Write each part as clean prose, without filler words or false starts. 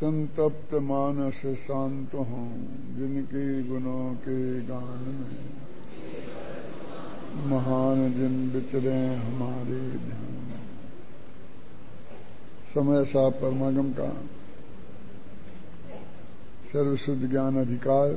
संतप्त मानस शांत हों जिनके गुणों के गान में महान जिन विचरे हमारे ध्यान। समय सा परमागम का सर्वशुद्ध ज्ञान अधिकार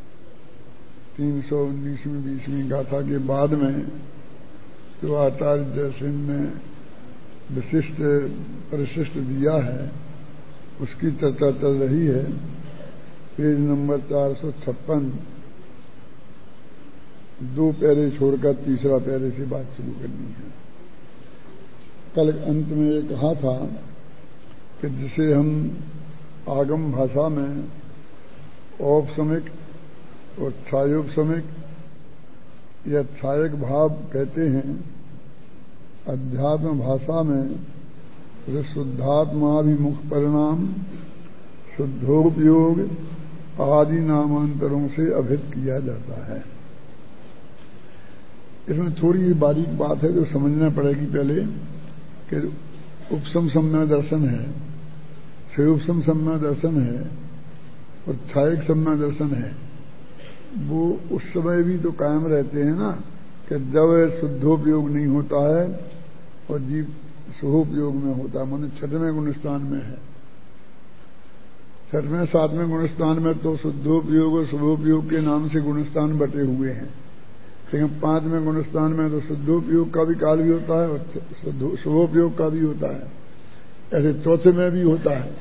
319वीं 20वीं गाथा के बाद में जो आचार्य जयसिंह ने विशिष्ट परिशिष्ट दिया है उसकी चर्चा चल रही है। पेज नंबर 456 दो पैरे छोड़कर तीसरा पैरे से बात शुरू करनी है। कल अंत में ये कहा था कि जिसे हम आगम भाषा में औपसमिक और छायोपसमिक या छायक भाव कहते हैं, अध्यात्म भाषा में शुद्धात्माभिमुख परिणाम शुद्धोपयोग आदि नामांतरों से अभिहित किया जाता है। इसमें थोड़ी बारीक बात है जो समझना पड़ेगी पहले कि उपसम सम्य दर्शन है, क्षयोपसम सम्य दर्शन है और छायक सम्य दर्शन है। वो उस समय भी तो कायम रहते हैं ना कि जब शुद्धोपयोग नहीं होता है और जीव शुभोपयोग में होता है, माने छठवें गुणस्थान में है। छठवें सातवें गुणस्थान में तो शुद्धोपयोग और शुभोपयोग के नाम से गुणस्थान बटे हुए हैं, लेकिन पांचवें गुणस्थान में तो शुद्धोपयोग का भी काल भी होता है और शुभोपयोग का भी होता है। ऐसे चौथे में भी होता है।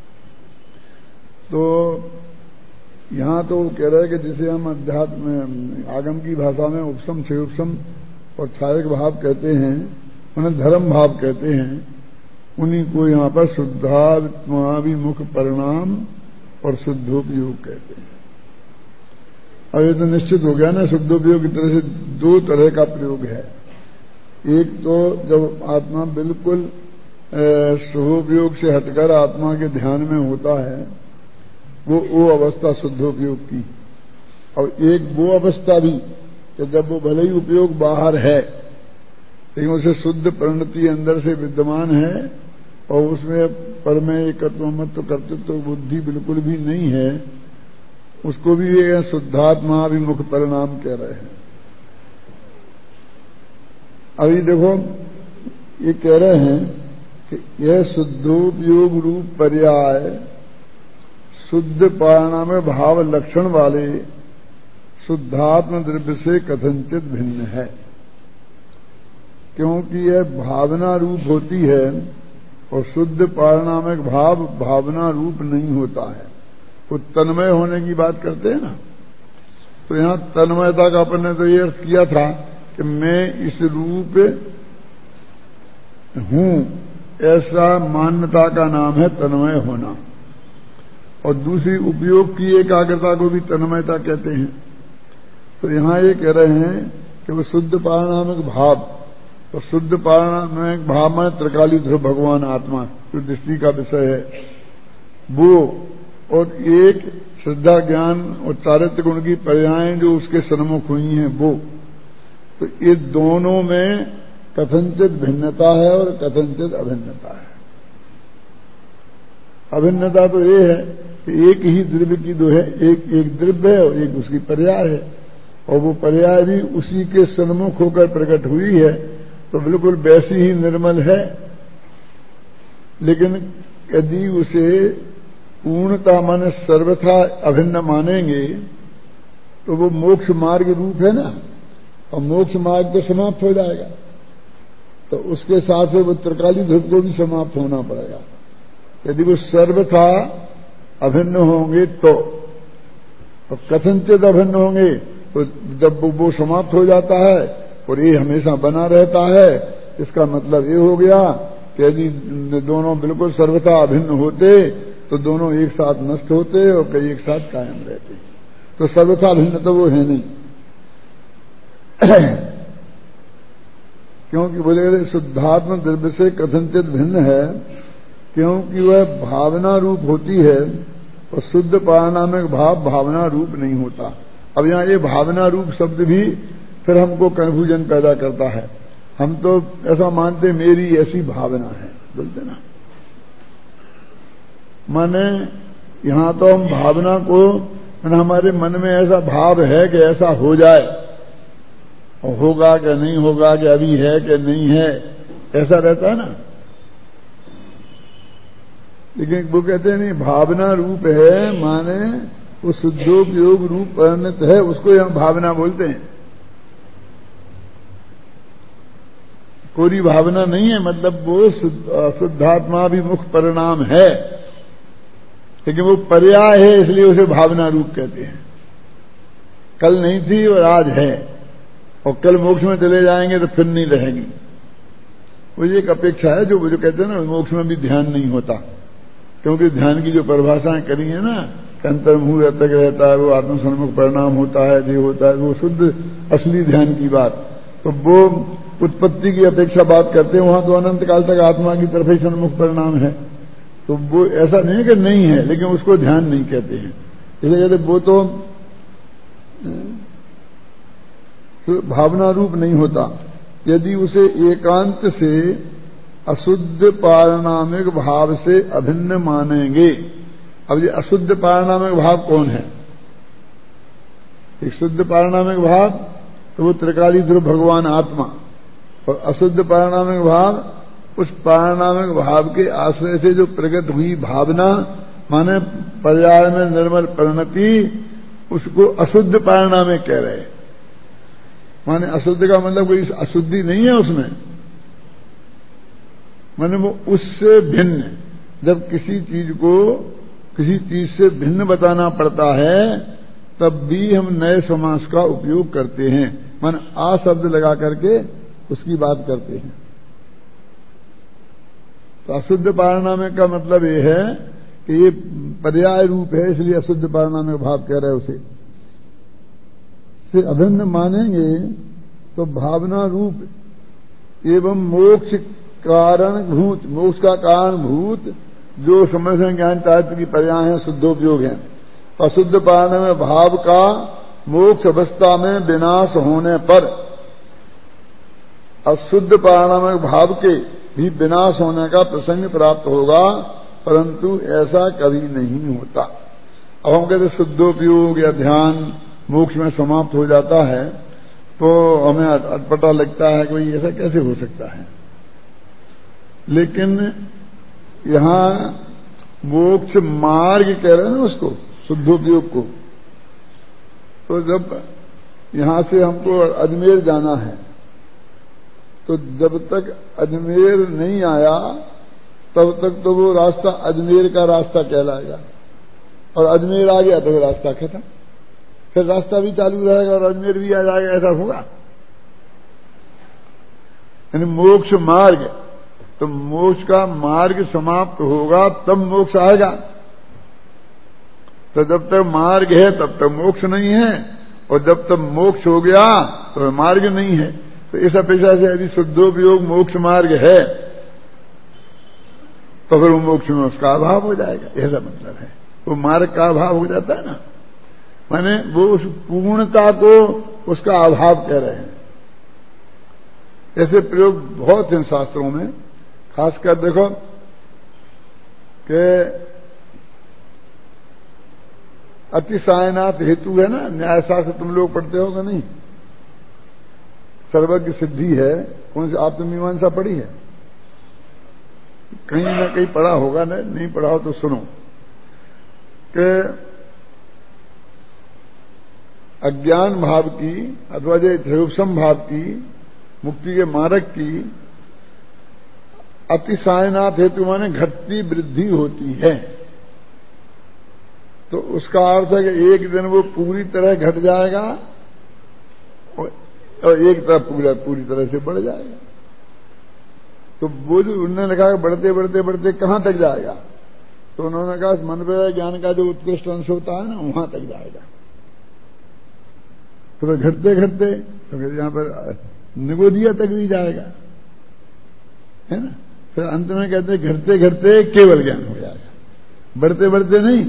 तो यहां तो कह रहे हैं कि जिसे हम अध्यात्म आगम की भाषा में उपसम क्षयोपसम और छायक भाव कहते हैं, उन्हें धर्म भाव कहते हैं, उन्हीं को यहां पर शुद्धात्माभिमुख परिणाम और शुद्धोपयोग कहते हैं। अब ये तो निश्चित हो गया ना, शुद्धोपयोग की तरह से दो तरह का प्रयोग है। एक तो जब आत्मा बिल्कुल शुभोपयोग से हटकर आत्मा के ध्यान में होता है, वो अवस्था शुद्धोपयोग की। और एक वो अवस्था भी कि जब वो भले ही उपयोग बाहर है लेकिन उसे शुद्ध परिणति अंदर से विद्यमान है और उसमें परमेय एकत्वमत्व कर्तृत्व बुद्धि बिल्कुल भी नहीं है, उसको भी ये शुद्धात्माभिमुख परिणाम कह रहे हैं। अभी देखो ये कह रहे हैं कि यह शुद्धोपयोग रूप पर्याय शुद्ध परिणाम भाव लक्षण वाले शुद्धात्म द्रव्य से कथनचित भिन्न है, क्योंकि यह भावना रूप होती है और शुद्ध पारणामिक भाव भावना रूप नहीं होता है। वो तन्मय होने की बात करते हैं ना, तो यहां तन्मयता का अपन ने तो ये अर्थ किया था कि मैं इस रूप हूं, ऐसा मान्यता का नाम है तन्मय होना। और दूसरी उपयोग की एकाग्रता को भी तन्मयता कहते हैं। तो यहां ये कह रहे हैं कि वो शुद्ध पारणामिक भाव और शुद्ध पारणामिक भाव में त्रिकाली ध्रुव भगवान आत्मा जो दृष्टि का विषय है वो, और एक श्रद्धा ज्ञान और चारित्र गुण की पर्यायें जो उसके सन्मुख हुई हैं वो, तो ये दोनों में कथनचित भिन्नता है और कथनचित अभिन्नता है। अभिन्नता तो ये है कि एक ही द्रव्य की दो है, एक द्रव्य है और एक उसकी पर्याय है, और वो पर्याय भी उसी के सन्मुख होकर प्रकट हुई है तो बिल्कुल वैसी ही निर्मल है। लेकिन यदि उसे पूर्णता माने सर्वथा अभिन्न मानेंगे तो वो मोक्ष मार्ग रूप है ना, और मोक्ष मार्ग तो समाप्त हो जाएगा, तो उसके साथ वो त्रिकाली ध्रुव को भी समाप्त होना पड़ेगा। यदि वो सर्वथा अभिन्न होंगे तो, और कथनचित अभिन्न होंगे तो जब वो समाप्त हो जाता है और ये हमेशा बना रहता है, इसका मतलब ये हो गया कि यदि दोनों बिल्कुल सर्वथा अभिन्न होते तो दोनों एक साथ नष्ट होते और कई एक साथ कायम रहते। तो सर्वथा अभिन्न तो वो है नहीं क्योंकि बोले शुद्धात्म द्रव्य से कथनचित भिन्न है, क्योंकि वह भावना रूप होती है और शुद्ध पारणामिक भाव भावना रूप नहीं होता। अब यहां ये भावना रूप शब्द भी फिर हमको कन्फ्यूजन पैदा करता है। हम तो ऐसा मानते मेरी ऐसी भावना है, बोलते ना, माने यहां तो हम भावना को, हमारे मन में ऐसा भाव है कि ऐसा हो जाए, और होगा कि नहीं होगा, कि अभी है कि नहीं है, ऐसा रहता है ना। लेकिन वो कहते हैं नहीं, भावना रूप है, माने वो शुद्धोपयोग रूप परिणत है, उसको हम भावना बोलते हैं। कोई भावना नहीं है, मतलब वो शुद्धात्माभिमुख परिणाम है, लेकिन वो पर्याय है, इसलिए उसे भावना रूप कहते हैं। कल नहीं थी और आज है, और कल मोक्ष में चले जाएंगे तो फिर नहीं रहेंगी। वो एक अपेक्षा है जो कहते हैं ना, मोक्ष में भी ध्यान नहीं होता, क्योंकि ध्यान की जो परिभाषाएं करी है ना, अंतर्मुह तक रहता है, वो आत्मसन्मुख परिणाम होता है, जो होता है वो शुद्ध असली ध्यान की बात। तो वो उत्पत्ति की अपेक्षा बात करते हैं, वहां तो अनंत काल तक आत्मा की तरफ ही सन्मुख परिणाम है। तो वो ऐसा नहीं है कि नहीं है, लेकिन उसको ध्यान नहीं कहते हैं। इसलिए कहते वो तो भावना रूप नहीं होता। यदि उसे एकांत से अशुद्ध पारणामिक भाव से अभिन्न मानेंगे। अब ये अशुद्ध पारणामिक भाव कौन है? एक शुद्ध पारणामिक भाव तो वो त्रिकाली ध्रुव भगवान आत्मा, और अशुद्ध पारणामिक भाव उस पारणामिक भाव के आश्रय से जो प्रकट हुई भावना, माने पर्याय में निर्मल परिणति, उसको अशुद्ध पारणामिक कह रहे हैं। माने अशुद्ध का मतलब कोई अशुद्धि नहीं है उसमें, माने वो उससे भिन्न। जब किसी चीज को किसी चीज से भिन्न बताना पड़ता है, तब भी हम नए समास का उपयोग करते हैं, माने आ शब्द लगा करके उसकी बात करते हैं। तो अशुद्ध पारणामिक का मतलब ये है कि ये पर्याय रूप है, इसलिए अशुद्ध पारणामिक भाव कह रहे हैं। उसे से अभिन्न मानेंगे तो भावना रूप एवं मोक्ष कारण भूत, मोक्ष का कारण भूत जो समझ ज्ञान चारित्र की पर्याय है, शुद्धोपयोग है। अशुद्ध पारणामिक भाव का मोक्ष अवस्था में विनाश होने पर अशुद्ध पारणामिक भाव के भी विनाश होने का प्रसंग प्राप्त होगा, परंतु ऐसा कभी नहीं होता। अब हम कहते शुद्धोपयोग या ध्यान मोक्ष में समाप्त हो जाता है, तो हमें अटपटा लगता है कि ऐसा कैसे हो सकता है। लेकिन यहां मोक्ष मार्ग कह रहे हैं ना उसको, शुद्धोपयोग को। तो जब यहां से हमको अजमेर जाना है, तो जब तक अजमेर नहीं आया तब तक तो वो रास्ता अजमेर का रास्ता कहलाएगा, और अजमेर आ गया तो रास्ता खत्म। फिर रास्ता भी चालू रहेगा और अजमेर भी आ जाएगा, ऐसा होगा? यानी मोक्ष मार्ग, तो मोक्ष का मार्ग समाप्त होगा तब मोक्ष आएगा। तो जब तक मार्ग है तब तक मोक्ष नहीं है, और जब तक मोक्ष हो गया तो मार्ग नहीं है। तो इस अपेक्षा से यदि शुद्धोपयोग मोक्ष मार्ग है तो फिर वो मोक्ष में उसका अभाव हो जाएगा, ऐसा मतलब है। वो मार्ग का अभाव हो जाता है ना, माने वो उस पूर्णता को उसका अभाव कह रहे हैं। ऐसे प्रयोग बहुत हैं शास्त्रों में। खासकर देखो कि अतिशायनाथ हेतु है ना, न्यायशास्त्र तुम लोग पढ़ते होगा नहीं? सर्वज्ञ सिद्धि है, कौन सी आत्ममीमांसा पढ़ी है? कहीं ना कहीं पढ़ा होगा, नहीं पढ़ा हो तो सुनो कि अज्ञान भाव की अथवा जो ध्रुवसम भाव की मुक्ति के मार्ग की अतिशायनाथ हेतु माने घटती वृद्धि होती है। तो उसका अर्थ है कि एक दिन वो पूरी तरह घट जाएगा और एक तरफ पूरी तरह से बढ़ जाएगा। तो वो जो उन्होंने लिखा कि बढ़ते बढ़ते बढ़ते कहां तक जाएगा, तो उन्होंने कहा मन पर ज्ञान का जो उत्कृष्ट अंश होता है ना, वहां तक जाएगा। तो फिर घटते घटते तो फिर यहां पर निगोदिया तक भी जाएगा, है ना। फिर अंत में कहते घटते घटते केवल ज्ञान हो जाएगा, बढ़ते बढ़ते नहीं।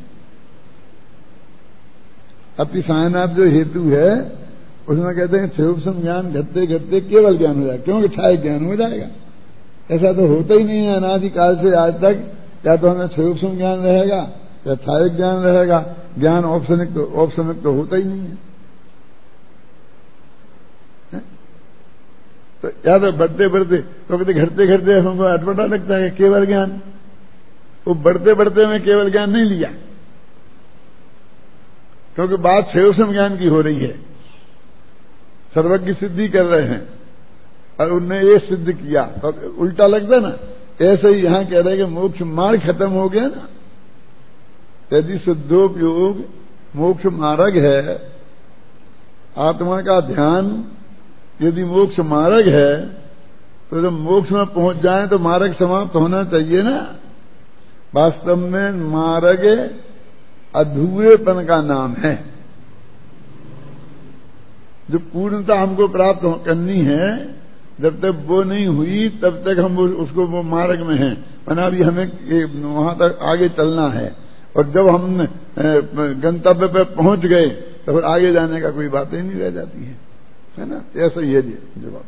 अतिशायनाथ जो हेतु है उसमें कहते हैं क्षयोपम ज्ञान घटते घटते केवल ज्ञान हो जाएगा, क्योंकि छाय ज्ञान हो जाएगा। ऐसा तो होता ही नहीं है अनादिकाल से आज तक या तो हमें क्षयोपम ज्ञान रहेगा या छायक ज्ञान रहेगा, ज्ञान औपसमिक तो होता ही नहीं है। तो या तो बढ़ते बढ़ते तो कहते घटते घटते हमको अटपटा लगता है केवल ज्ञान, वो बढ़ते बढ़ते में केवल ज्ञान नहीं लिया, क्योंकि बात क्षयोपम ज्ञान की हो रही है, सर्वज्ञ सिद्धि कर रहे हैं और उनने ये सिद्ध किया, तो उल्टा लगता ना। ऐसे ही यहां कह रहे कि मोक्ष मार्ग खत्म हो गया ना, यदि शुद्धोपयोग मोक्ष मार्ग है, आत्मा का ध्यान यदि मोक्ष मार्ग है, तो जब मोक्ष में पहुंच जाए तो मार्ग समाप्त होना चाहिए ना। वास्तव में मार्ग अधूरेपन का नाम है। जो पूर्णता हमको प्राप्त करनी है, जब तक वो नहीं हुई तब तक हम उसको वो मार्ग में हैं, वरना अभी हमें वहां तक आगे चलना है। और जब हम गंतव्य पर पहुंच गए तो फिर आगे जाने का कोई बात ही नहीं रह जाती है ना। ऐसा ही है जी जवाब।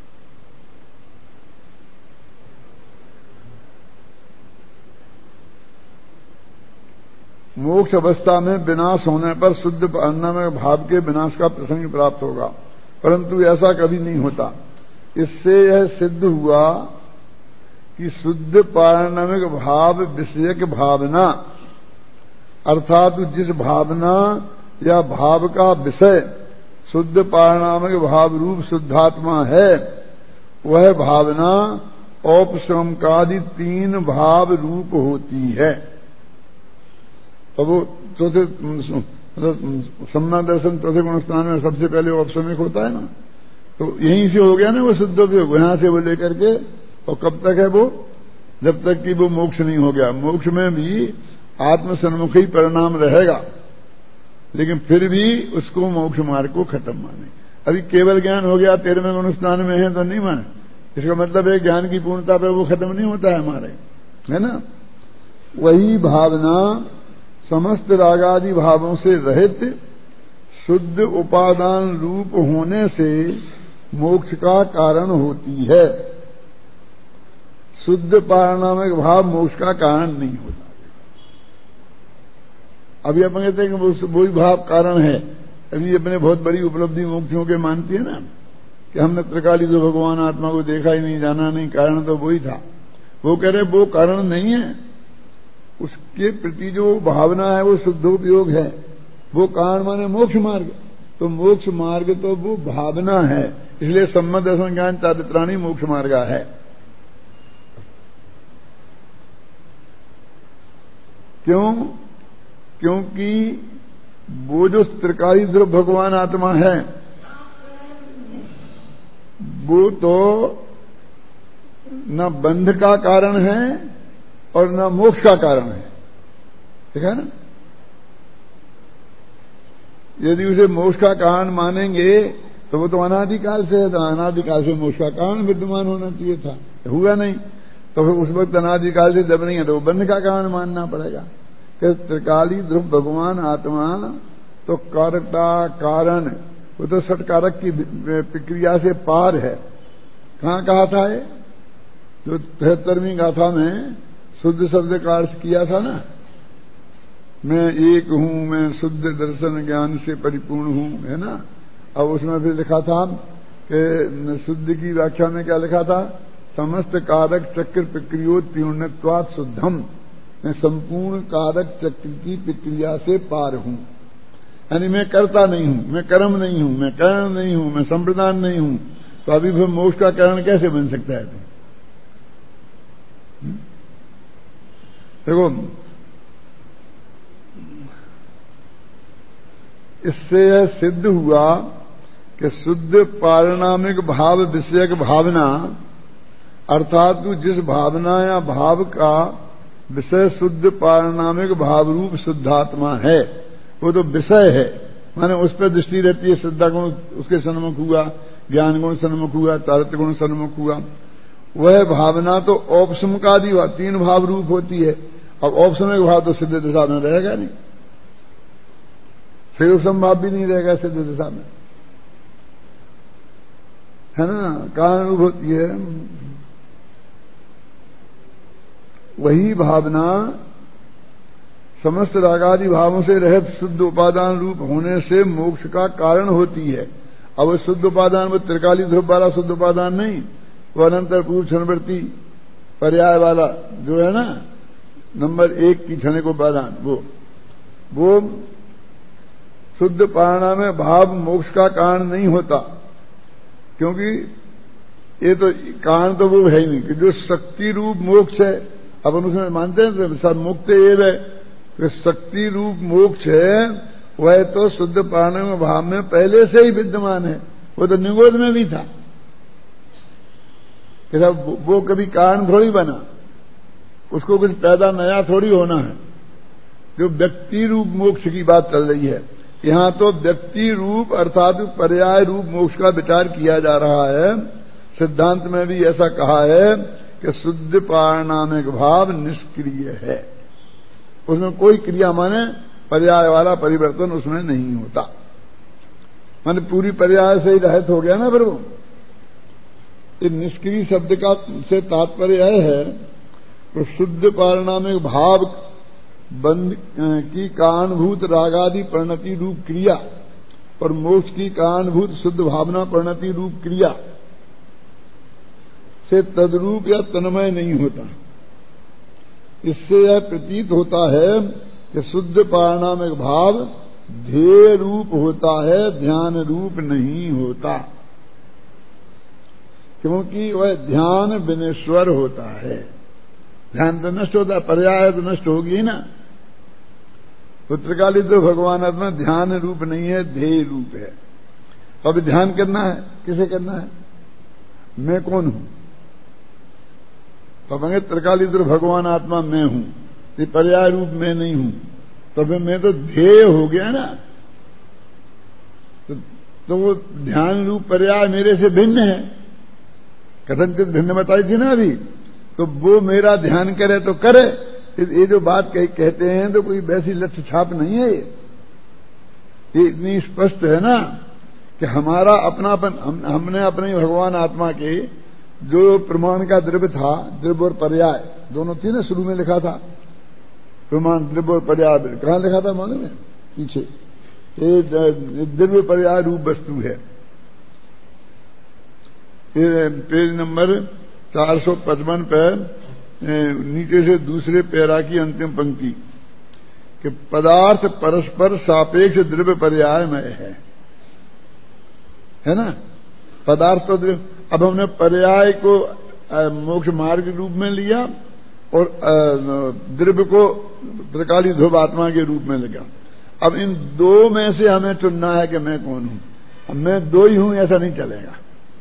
मोक्ष अवस्था में विनाश होने पर शुद्ध पारणमिक भाव के विनाश का प्रसंग प्राप्त होगा, परंतु ऐसा कभी नहीं होता। इससे यह सिद्ध हुआ कि शुद्ध पारणमिक भाव विषयक भावना, अर्थात जिस भावना या भाव का विषय शुद्ध पारणमिक भाव रूप शुद्धात्मा है, वह भावना औपश्रमकादि 3 भाव रूप होती है। तो वो चौथे सम्मा दर्शन चौथे गुण स्थान में सबसे पहले औपश्रमिक होता है ना, तो यहीं से हो गया ना वो शुद्धोपयोग, यहां से वो लेकर के। और कब तक है वो? जब तक कि वो मोक्ष नहीं हो गया। मोक्ष में भी आत्मसन्मुखी परिणाम रहेगा, लेकिन फिर भी उसको मोक्ष मार्ग को खत्म माने। अभी केवल ज्ञान हो गया, 13वें गुण स्थान में है तो नहीं माने, इसका मतलब है ज्ञान की पूर्णता पर वो खत्म नहीं होता है हमारे, है ना। वही भावना समस्त रागादि भावों से रहित शुद्ध उपादान रूप होने से मोक्ष का कारण होती है। शुद्ध पारणमिक भाव मोक्ष का कारण नहीं होता। अभी अपन कहते हैं कि वही भाव कारण है। अभी अपने बहुत बड़ी उपलब्धि मोक्षों के मानती है ना, कि हमने त्रिकाली जो भगवान आत्मा को देखा ही नहीं, जाना नहीं, कारण तो वही था। वो कह रहे वो कारण नहीं है, उसके प्रति जो भावना है वो शुद्धोपयोग है। वो कारण माने मोक्ष मार्ग, तो मोक्ष मार्ग तो वो भावना है, इसलिए सम्मत दर्शन ज्ञान चारित्राणी मोक्ष मार्ग है। क्यों? क्योंकि वो जो त्रिकाली ध्रुव भगवान आत्मा है, वो तो न बंध का कारण है और न मोक्ष का कारण है, ठीक है ना। यदि उसे मोक्ष का कारण मानेंगे तो वो तो अनादिकाल से है, तो अनादिकाल से मोक्ष का कारण विद्यमान होना चाहिए था, हुआ नहीं, तो फिर उस वक्त अनादिकाल से जब नहीं है तो वो बंध का कारण मानना पड़ेगा। कि त्रिकाली ध्रुव भगवान आत्मा तो कर्ता कारण, वो तो षटकारक की प्रक्रिया से पार है। कहाँ कहा था ये? जो 73वीं गाथा में शुद्ध शब्द का अर्थ किया था ना, मैं एक हूं, मैं शुद्ध दर्शन ज्ञान से परिपूर्ण हूं, है ना। अब उसमें फिर लिखा था कि शुद्ध की व्याख्या में क्या लिखा था? समस्त कारक चक्र प्रक्रियोत्तीर्णत्वात् शुद्धम, मैं संपूर्ण कारक चक्र की प्रक्रिया से पार हूं। यानी मैं करता नहीं हूं, मैं कर्म नहीं हूं, मैं कारण नहीं हूं, मैं संप्रदान नहीं हूं, तो अभी फिर मोक्ष का कारण कैसे बन सकता है? देखो, इससे यह सिद्ध हुआ कि शुद्ध पारणमिक भाव विषयक भावना, अर्थात जिस भावना या भाव का विषय शुद्ध पारणमिक भाव रूप शुद्धात्मा है, वो तो विषय है, माने उस पर दृष्टि रहती है। श्रद्धा गुण उसके सन्मुख हुआ, ज्ञान गुण सन्मुख हुआ, चारित्र गुण सन्मुख हुआ। वह भावना तो औपसमकादि 3 भाव रूप होती है। अब औपसमिक भाव तो सिद्ध दिशा में रहेगा नहीं, फिर भाव भी नहीं रहेगा सिद्ध दिशा में, है ना। कारण रूप होती है। वही भावना समस्त रागादि भावों से रहित शुद्ध उपादान रूप होने से मोक्ष का कारण होती है। अब वो शुद्ध उपादान वो त्रिकाली ध्रुव वाला शुद्ध उपादान नहीं, वो अनंतर पूर्व क्षणवर्ती पर्याय वाला जो है ना, नंबर 1 की क्षणिक उपादान, वो शुद्ध पारणा में भाव मोक्ष का कारण नहीं होता, क्योंकि ये तो कारण तो वो है ही नहीं कि जो शक्ति रूप मोक्ष है, अपन उसमें मानते हैं सब मुक्त एव है, तो शक्ति रूप मोक्ष है वह तो शुद्ध पारणा में भाव में पहले से ही विद्यमान है, वो तो निगोद में भी था, वो कभी कारण थोड़ी बना, उसको कुछ पैदा नया थोड़ी होना है। जो व्यक्ति रूप मोक्ष की बात चल रही है यहां, तो व्यक्ति रूप अर्थात पर्याय रूप मोक्ष का विचार किया जा रहा है। सिद्धांत में भी ऐसा कहा है कि शुद्ध पारणामिक भाव निष्क्रिय है, उसमें कोई क्रिया माने पर्याय वाला परिवर्तन उसमें नहीं होता, माने पूरी पर्याय से ही रहित हो गया ना प्रभु। ये निष्क्रिय शब्द का से तात्पर्य है तो शुद्ध पारणामिक भाव बंध की कारणभूत रागादि परिणति रूप क्रिया और मोक्ष की कारणभूत शुद्ध भावना परिणति रूप क्रिया से तद्रूप या तन्मय नहीं होता। इससे यह प्रतीत होता है कि शुद्ध पारणामिक भाव ध्येय रूप होता है, ध्यान रूप नहीं होता, क्योंकि वह ध्यान विनेश्वर होता है। ध्यान तो नष्ट होता है, पर्याय तो नष्ट होगी ना। पुत्रकाली तो भगवान आत्मा ध्यान रूप नहीं है, ध्येय रूप है। अब ध्यान करना है, किसे करना है? मैं कौन हूं? तो कहेंगे त्रिकालीद्र भगवान आत्मा मैं हूं, ये पर्याय रूप मैं नहीं हूं, तो फिर मैं तो ध्येय हो गया ना। तो वो ध्यान रूप पर्याय मेरे से भिन्न है, कथनचित भिन्न बताई थी ना अभी। तो वो मेरा ध्यान करे तो करे, ये जो बात कहते हैं तो कोई वैसी लक्ष्य छाप नहीं है। ये इतनी स्पष्ट है ना कि हमारा अपनापन, हमने अपने भगवान आत्मा के जो प्रमाण का द्रव्य था, द्रव्य और पर्याय दोनों थी ना, शुरू में लिखा था प्रमाण द्रव्य और पर्याय, कहां लिखा था मालूम है? पीछे ये द्रव्य पर्याय रूप वस्तु है, ये पेज नंबर 455 पर नीचे से दूसरे पैरा की अंतिम पंक्ति कि पदार्थ परस्पर सापेक्ष द्रव्य पर्यायमय है ना। पदार्थ तो अब हमने पर्याय को मोक्ष मार्ग रूप में लिया और द्रव्य को त्रिकाली ध्रुव आत्मा के रूप में लिया। अब इन दो में से हमें चुनना है कि मैं कौन हूं। मैं दो ही हूं ऐसा नहीं चलेगा।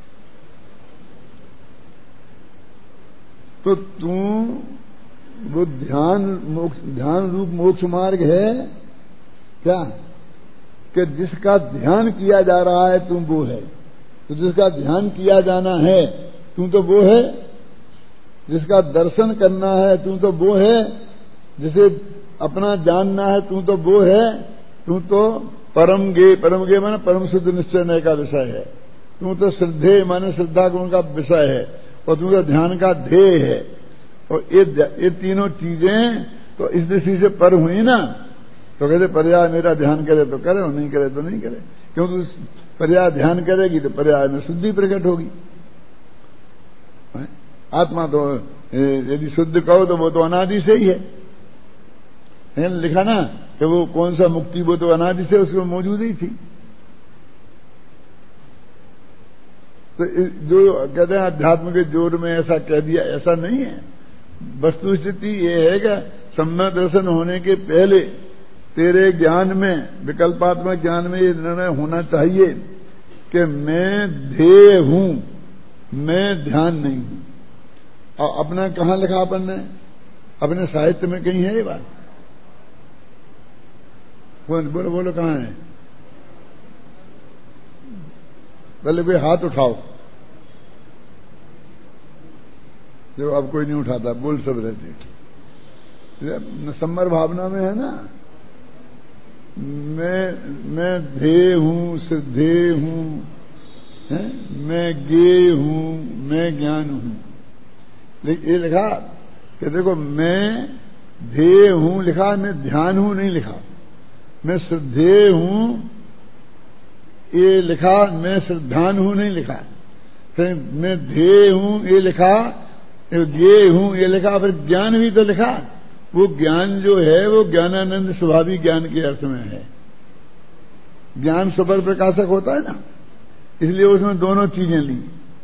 तो तू वो ध्यान रूप मोक्ष मार्ग है क्या कि जिसका ध्यान किया जा रहा है तुम वो है। तो जिसका ध्यान किया जाना है तू तो वो है, जिसका दर्शन करना है तू तो वो है, जिसे अपना जानना है तू तो वो है। तू तो परम गे माने परम शुद्ध निश्चय का विषय है। तू तो श्रद्धेय माने श्रद्धा गुण का विषय है, और तू तो ध्यान का ध्येय है। और ये तीनों चीजें तो इस दृष्टि से पर हुई ना। तो कहते पर्याय मेरा ध्यान करे तो करे और नहीं करे तो नहीं करे, क्योंकि पर्याय ध्यान करेगी तो पर्याय में शुद्धि प्रकट होगी। आत्मा तो यदि शुद्ध कहो तो वो तो अनादि से ही है। लिखा ना कि वो कौन सा मुक्ति, वो तो अनादि से उसमें मौजूद ही थी। तो जो कहते हैं अध्यात्म के जोर में ऐसा कह दिया, ऐसा नहीं है। वस्तु स्थिति ये है कि सम्यक दर्शन होने के पहले तेरे ज्ञान में, विकल्पात्मक ज्ञान में ये निर्णय होना चाहिए कि मैं ध्येय हूं, मैं ध्यान नहीं हूं। और अपना कहां लिखा अपन ने? अपने साहित्य में कहीं है ये बात? बोलो बोलो कहां है? पहले कोई हाथ उठाओ। जो अब कोई नहीं उठाता, बोल सब रहते। सम्मर भावना में है ना, मैं ध्येय हूं, सिद्धेय हूं, मैं ज्ञेय हूं, मैं ज्ञान हूं। लेकिन ये लिखा कि देखो मैं ध्येय हूं लिखा, मैं ध्यान हूं नहीं लिखा, मैं श्रद्धेय हूं ये लिखा, मैं श्रद्धान हूं नहीं लिखा, फिर मैं ध्येय हूं ये लिखा, ज्ञेय हूं ये लिखा, फिर ज्ञान भी तो लिखा। वो ज्ञान जो है वो ज्ञानानंद स्वाभाविक ज्ञान के अर्थ में है। ज्ञान सुपर प्रकाशक होता है ना, इसलिए उसमें दोनों चीजें ली।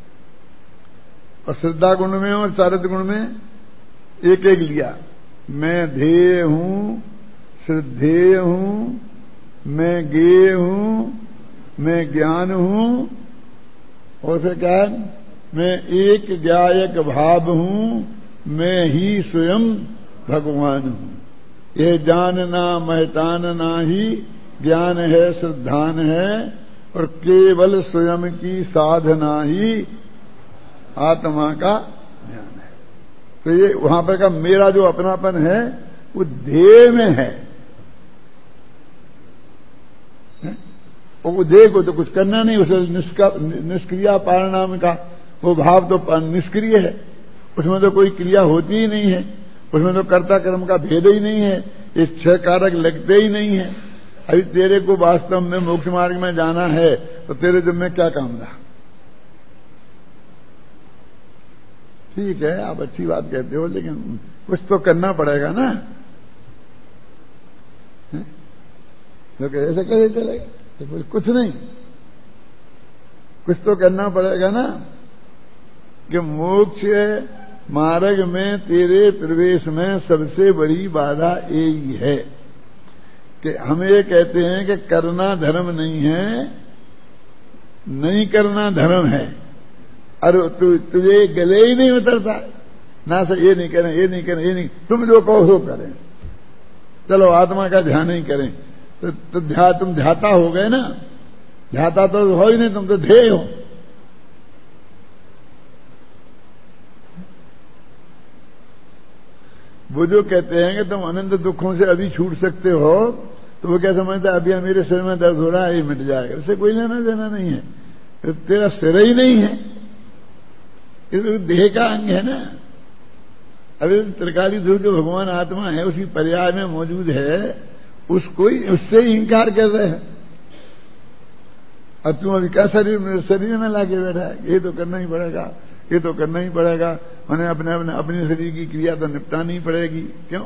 और श्रद्धा गुण में और चारित्र गुण में एक एक लिया। मैं ध्येय हूं, श्रद्धेय हूं, मैं ज्ञेय हूं, मैं ज्ञान हूं, और फिर क्या है, मैं एक ज्ञायक भाव हूं, मैं ही स्वयं भगवान हूं। ये जानना महतानना ही ज्ञान है, श्रद्धान है, और केवल स्वयं की साधना ही आत्मा का ज्ञान है। तो ये वहां पर का मेरा जो अपनापन है वो ध्येय में है। और वो ध्येय को तो कुछ करना नहीं, उसे निष्क्रिया परिणाम का वो भाव तो निष्क्रिय है, उसमें तो कोई क्रिया होती ही नहीं है, उसमें तो कर्ता कर्म का भेद ही नहीं है, ये छह कारक लगते ही नहीं है। अभी तेरे को वास्तव में मोक्ष मार्ग में जाना है तो तेरे जब में क्या काम रहा? ठीक है, आप अच्छी बात कहते हो, लेकिन कुछ तो करना पड़ेगा ना। लोग ऐसे कैसे चलेगा? तो कुछ नहीं, कुछ तो करना पड़ेगा ना। कि मोक्ष मार्ग में तेरे प्रवेश में सबसे बड़ी बाधा यही है कि हम ये कहते हैं कि करना धर्म नहीं है, नहीं करना धर्म है। अरे तुझे गले ही नहीं उतरता ना, सर ये नहीं करें, ये नहीं करें, ये नहीं, तुम जो कहो सो करें, चलो आत्मा का ध्यान नहीं करें। तो तुम ध्याता हो गए ना, ध्याता तो हो ही नहीं, तुम तो ध्येय हो। वो जो कहते हैं कि तुम अनंत दुखों से अभी छूट सकते हो, तो वो क्या समझता है अभी मेरे सिर में दर्द हो रहा है ये मिट जाएगा, उससे कोई लेना देना नहीं है, तो तेरा सिर ही नहीं है, ये तो देह का अंग है ना। अभी त्रिकाली ध्रुव जो भगवान आत्मा है उसी पर्याय में मौजूद है, उसको ही उससे ही इंकार कर रहे हैं। अब तुम अभी क्या शरीर में लाके बैठा है, ये तो करना ही पड़ेगा, ये तो करना ही पड़ेगा, मैंने अपने शरीर की क्रिया तो निपटानी ही पड़ेगी। क्यों?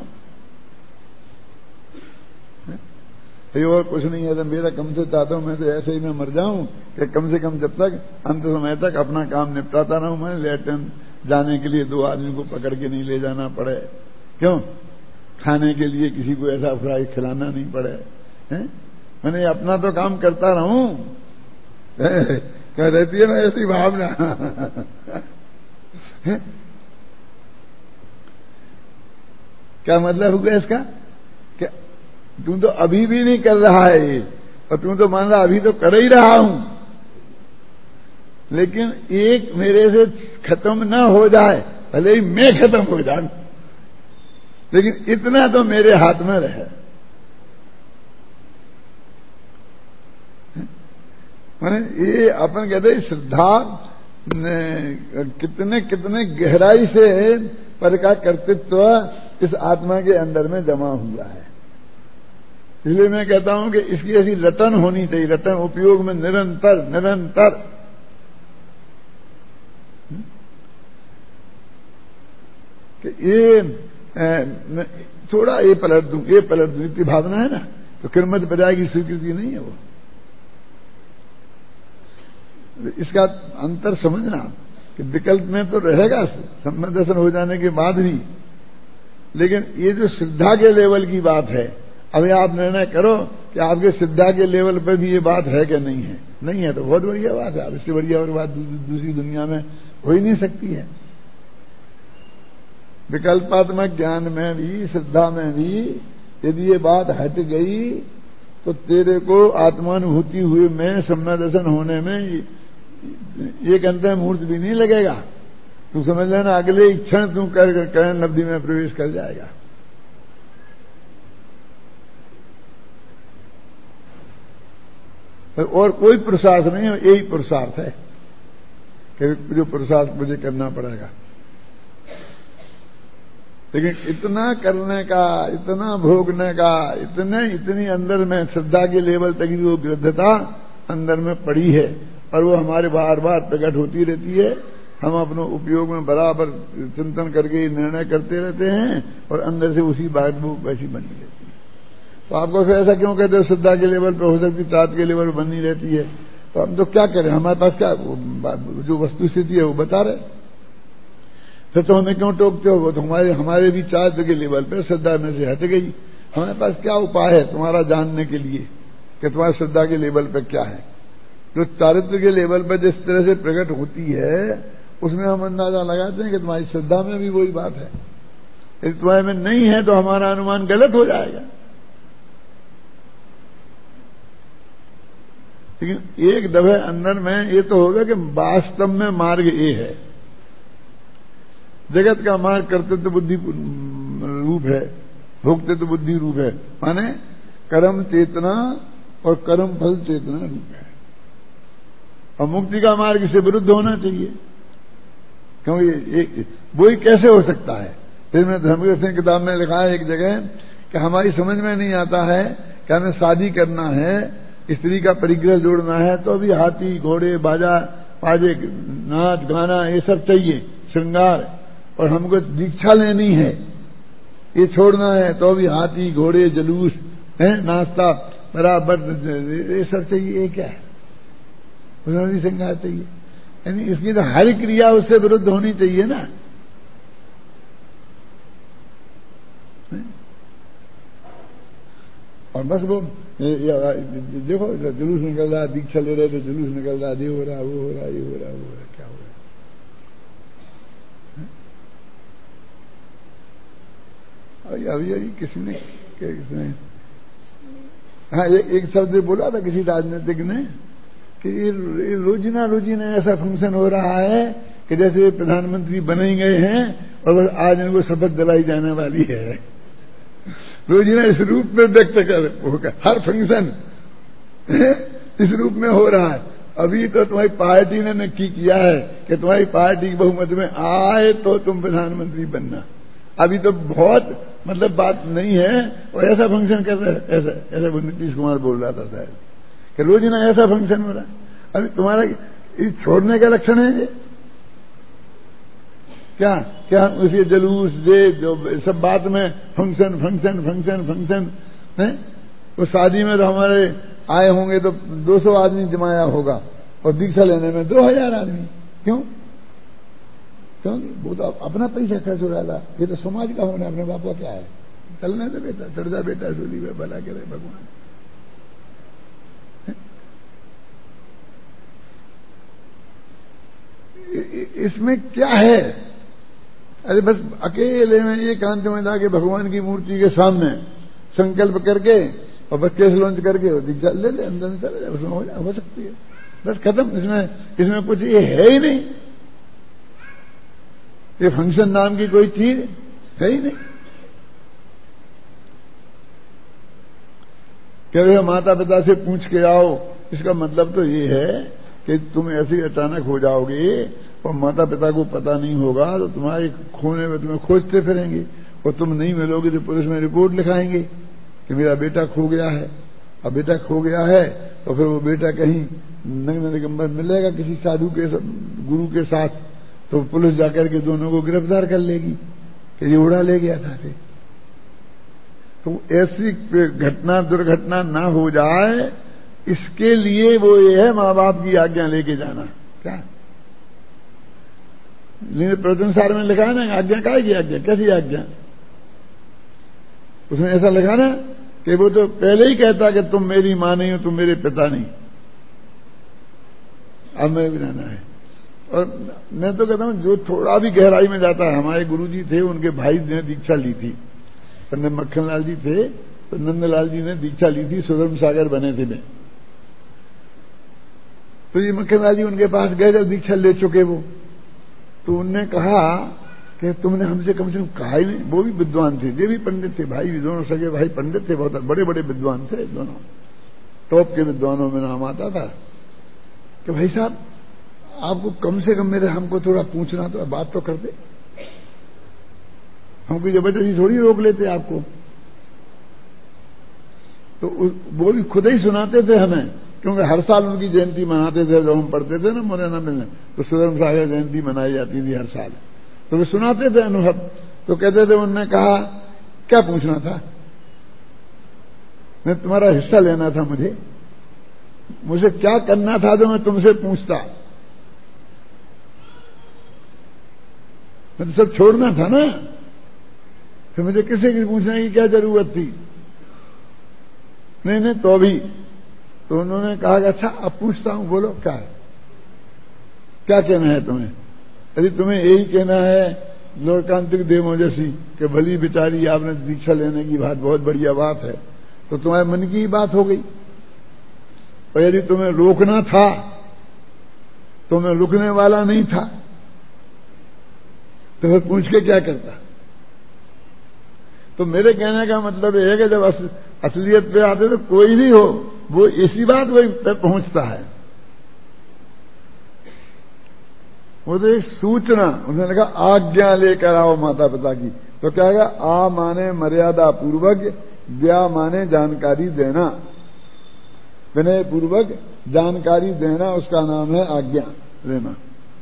ये और कुछ नहीं है, तो मेरा कम से चाहता हूं मैं तो ऐसे ही मैं मर जाऊं कि कम से कम जब तक अंत समय तक अपना काम निपटाता रहूं, मैं लेटन जाने के लिए 2 आदमी को पकड़ के नहीं ले जाना पड़े। क्यों? खाने के लिए किसी को ऐसा फ्राई खिलाना नहीं पड़े, मैंने अपना तो काम करता रहूं। क्या रहती है ना ऐसी भावना। क्या मतलब हुआ इसका? क्या तुम तो अभी भी नहीं कर रहा है ये, और तुम तो मान रहा अभी तो कर ही रहा हूं, लेकिन एक मेरे से खत्म ना हो जाए, भले ही मैं खत्म हो जाऊं, लेकिन इतना तो मेरे हाथ में रहे। माने ये अपन कहते श्रद्धा कितने कितने गहराई से पर का कर्तृत्व इस आत्मा के अंदर में जमा हुआ है। इसलिए मैं कहता हूं कि इसकी ऐसी रटन होनी चाहिए, रटन उपयोग में निरंतर निरंतर। कि ये थोड़ा ये पलट दूं इतनी भावना है ना, तो किरमत बजाय की स्वीकृति नहीं है वो। इसका अंतर समझना कि विकल्प में तो रहेगा संबंध दर्शन हो जाने के बाद भी, लेकिन ये जो श्रद्धा के लेवल की बात है, अभी आप निर्णय करो कि आपके श्रद्धा के लेवल पर भी ये बात है कि नहीं है। नहीं है तो बहुत बढ़िया बात है, अब इससे बढ़िया और बात दूसरी दुनिया में हो ही नहीं सकती है। विकल्पात्मक ज्ञान में भी श्रद्धा में भी यदि ये बात हट गई तो तेरे को आत्मानुभूति हुए में सम्यक दर्शन होने में एक अंतर मुहूर्त भी नहीं लगेगा। तू समझ लेना अगले क्षण तू कर्ण लब्धि में प्रवेश कर जाएगा। और कोई पुरुषार्थ नहीं है, यही पुरुषार्थ है कि जो पुरुषार्थ मुझे करना पड़ेगा। लेकिन इतना करने का, इतना भोगने का, इतनी अंदर में श्रद्धा के लेवल तक की वो गृद्धता अंदर में पड़ी है और वो हमारे बार बार प्रकट होती रहती है। हम अपने उपयोग में बराबर चिंतन करके निर्णय करते रहते हैं और अंदर से उसी बात वो वैसी बनी रहती है। तो आपको फिर ऐसा क्यों कहते हो श्रद्धा के लेवल पर हो सकती, तात के लेवल पर बनी रहती है? तो हम तो क्या करें, हमारे पास क्या जो वस्तु स्थिति है वो बता रहे, फिर तो हमें क्यों टोकते हो? वो तो हमारे भी चारित्र के लेवल पर श्रद्धा में से हट गई। हमारे पास क्या उपाय है तुम्हारा जानने के लिए कि तुम्हारी श्रद्धा के लेवल पर क्या है? जो चारित्र के लेवल पर जिस तरह से प्रकट होती है उसमें हम अंदाजा लगाते हैं कि तुम्हारी श्रद्धा में भी वही बात है। यदि तुम्हारे में नहीं है तो हमारा अनुमान गलत हो जाएगा। लेकिन एक दफे अंदर में ये तो होगा कि वास्तव में मार्ग ये है, जगत का मार्ग कर्तृत्व बुद्धि रूप है, भोक्तृत्व बुद्धि रूप है, माने कर्म चेतना और कर्म फल चेतना रूप है। और मुक्ति का मार्ग इससे विरुद्ध होना चाहिए, क्योंकि वो ही कैसे हो सकता है? फिर मैंने धर्मग्रंथ किताब में लिखा है एक जगह कि हमारी समझ में नहीं आता है कि हमें शादी करना है, स्त्री का परिग्रह जोड़ना है तो अभी हाथी घोड़े बाजा बाजे नाच गाना ये सब चाहिए, श्रृंगार, और हमको दीक्षा लेनी है, ये छोड़ना है तो अभी हाथी घोड़े जुलूस है, नाश्ता बराबर ये सब चाहिए। ये क्या है? उसमें भी श्रृंगार चाहिए, यानी इसकी तो हर क्रिया उससे विरुद्ध होनी चाहिए ना। और बस वो देखो जुलूस निकल रहा, दीक्षा ले रहे तो जुलूस निकल रहा, ये हो रहा, वो हो रहा, ये हो रहा, वो हो रहा, क्या हो रहा? अभी किसने हाँ एक शब्द बोला था किसी राजनीतिक ने कि रोजीना ऐसा फंक्शन हो रहा है कि जैसे प्रधानमंत्री बने ही गए हैं और बस आज इनको शपथ दिलाई जाने वाली है। रोजीना इस रूप में व्यक्त कर हर फंक्शन इस रूप में हो रहा है। अभी तो तुम्हारी पार्टी ने नक्की किया है कि तुम्हारी पार्टी की बहुमत में आए तो तुम प्रधानमंत्री बनना। अभी तो बहुत मतलब बात नहीं है और ऐसा फंक्शन कर रहे हैं, ऐसा नीतीश कुमार बोल रहा था शायद कि रोजीना ऐसा फंक्शन हो रहा है। अभी तुम्हारा छोड़ने का लक्षण है ये क्या? क्या उसी जुलूस दे जो सब बात में फंक्शन फंक्शन फंक्शन फंक्शन है। तो शादी में तो हमारे आए होंगे तो 200 आदमी जमाया होगा और दीक्षा लेने में 2000 आदमी। क्यों? क्योंकि वो तो अपना पैसा खर्च हो रहा था। ये तो समाज का होना, अपने बाप का क्या है? चलने दे बेटा, चढ़ जा बेटा डोली में, भला करे भगवान। इसमें क्या है? अरे बस अकेले में एकांत में जाके भगवान की मूर्ति के सामने संकल्प करके और बस केस लॉन्च करके दीक्षा ले ले, अंदर में चले जाए, उसमें हो सकती है, बस खत्म। इसमें कुछ ये है ही नहीं, ये फंक्शन नाम की कोई चीज है ही नहीं। कह रहे माता पिता से पूछ के आओ, इसका मतलब तो ये है कि तुम ऐसे अचानक हो जाओगे और माता पिता को पता नहीं होगा तो तुम्हारे खोने में तुम्हें खोजते फिरेंगे और तुम नहीं मिलोगे तो पुलिस में रिपोर्ट लिखाएंगे कि मेरा बेटा खो गया है। अब बेटा खो गया है तो फिर वो बेटा कहीं नग्न दिगंबर मिलेगा किसी साधु के गुरु के साथ, तो पुलिस जाकर के दोनों को गिरफ्तार कर लेगी कि ये उड़ा ले गया था। तो ऐसी घटना दुर्घटना ना हो जाए इसके लिए वो ये है माँ बाप की आज्ञा लेके जाना। क्या प्रवचनसार में लिखा है ना, आज्ञा काय की आज्ञा, कैसी आज्ञा? उसमें ऐसा लिखा ना कि वो तो पहले ही कहता कि तुम मेरी मां नहीं हो, तुम मेरे पिता नहीं, अब मैं भी रहना है। और मैं तो कहता हूं जो थोड़ा भी गहराई में जाता है, हमारे गुरुजी थे, उनके भाई ने दीक्षा ली थी, पंडित मक्खनलाल जी थे, तो नंदलाल जी ने दीक्षा ली थी, सुगम सागर बने थे। तो ये मक्खनलाल जी उनके पास गए जब दीक्षा ले चुके वो, तो उनने कहा कि तुमने हमसे कम से कम कहा ही नहीं। वो भी विद्वान थे, ये भी पंडित थे, भाई दोनों सगे भाई पंडित थे, बहुत बड़े बड़े विद्वान थे दोनों, टॉप के विद्वानों में नाम आता था कि भाई साहब आपको कम से कम मेरे हमको थोड़ा पूछना तो बात तो करते। हमको जबरदस्ती थोड़ी रोक लेते आपको। तो वो भी खुद ही सुनाते थे हमें, क्योंकि हर साल उनकी जयंती मनाते थे। जब हम पढ़ते थे ना मुरैना में, तो सुदर्शन सागर जयंती मनाई जाती थी हर साल। तो वे सुनाते थे अनुभव। तो कहते थे, उन्होंने कहा क्या पूछना था? मैं तुम्हारा हिस्सा लेना था, मुझे क्या करना था जो मैं तुमसे पूछता? मैं तो सब छोड़ना था ना, फिर मुझे किसी की पूछने की क्या जरूरत थी? नहीं तो अभी तो उन्होंने कहा कि अच्छा अब पूछता हूं, बोलो क्या कहना है तुम्हें? यदि तुम्हें यही कहना है लोकतांत्रिक देवोजसी कि भली बेचारी आपने दीक्षा लेने की बात बहुत बढ़िया बात है, तो तुम्हारे मन की ही बात हो गई। और यदि तुम्हें रोकना था तो मैं रुकने वाला नहीं था, तो फिर पूछ के क्या करता? तो मेरे कहने का मतलब यह है कि जब असलियत पे आते तो कोई भी हो, वो इसी बात पे पहुंचता है। वो तो एक सूचना, उन्होंने कहा आज्ञा लेकर आओ माता पिता की। तो क्या कहा? आ माने मर्यादा पूर्वक, व्या माने जानकारी देना, विनय पूर्वक जानकारी देना, उसका नाम है आज्ञा लेना।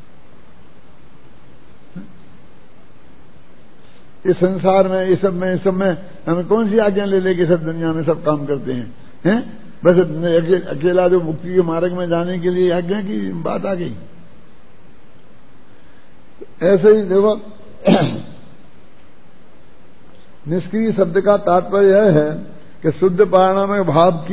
इस संसार में इस सब में हमें कौन सी आज्ञा ले लेके सब दुनिया में सब काम करते हैं? बस अकेला जो मुक्ति के मार्ग में जाने के लिए आज्ञा की बात आ गई। ऐसे ही देखो, निष्क्रिय शब्द का तात्पर्य यह है कि शुद्ध पारणामिक